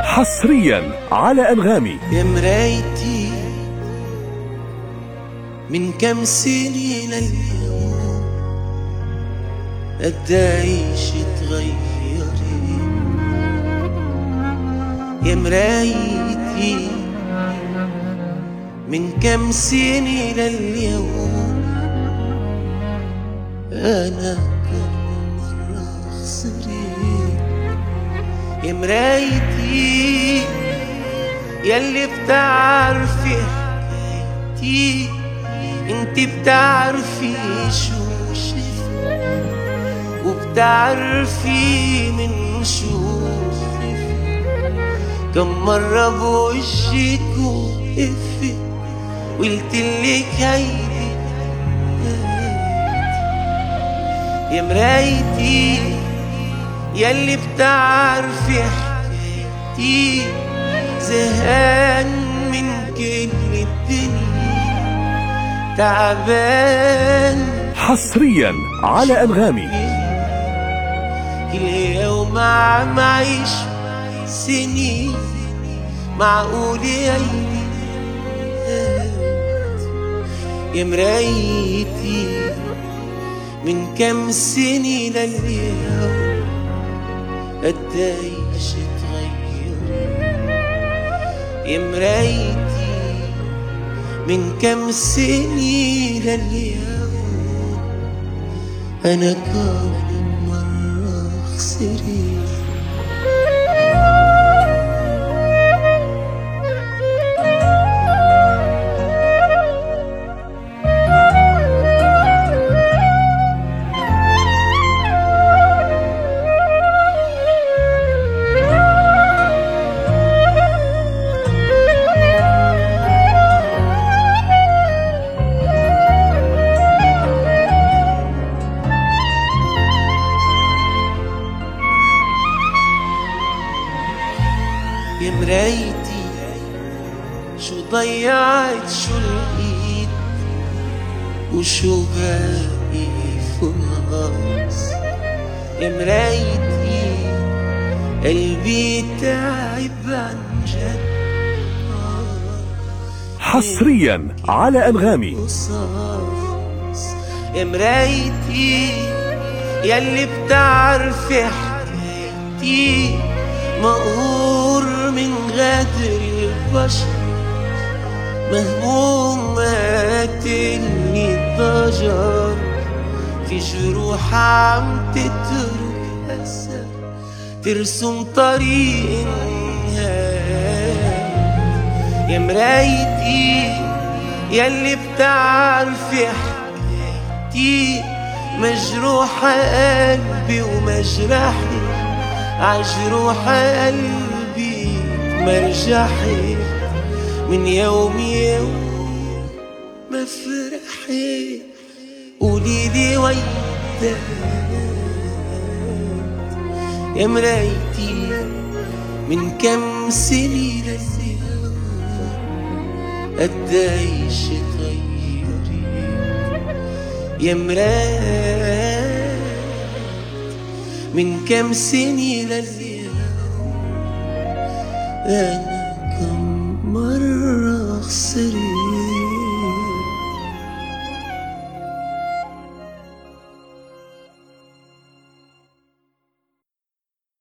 حصريا على أنغامي. يا مرايتي من كم سنين اليوم قديش اتغيري. يا مرايتي من كم سنين لليوم أنا كم مرة خسرت. يا مرايتي ياللي بتعرفي حكايتي، انت بتعرفي شو شفت وبتعرفي من شو خفت. كم مرة بوشك وقفت وقلتلك هيدي يا مرايتي ياللي بتعرفي حكايتي. زهقان من كل الدنيا تعبان. حصريا على أنغامي. كل يوم عم عيش سنين معقول يلي يا مرايتي من كم سنة لليوم قديش اتغيري. يا مرايتي من كم سنة لليوم أنا كم مرة خسرت. يا مرايتي شو ضيعت شو لقيت وشو باقي فراس. يا مرايتي قلبي تعب عن جد. حصريا على أنغامي. يا مرايتي ياللي بتعرفي حكايتي، مقهور من غدر البشر، مهموم قاتلني الضجر، في جروح عم تترك أثر ترسم طريق النهاية. يا مرايتي ياللي بتعرفي حكايتي، مجروح قلبي ومجرحي عجروح قلبي مرجحي. من يوم ما فرحي قوليلي ويدات. يا مرايتي من كم سنة لليوم قديش اتغيري. يا مرايتي من كم سنة لليوم أنا كم مرة خسرت.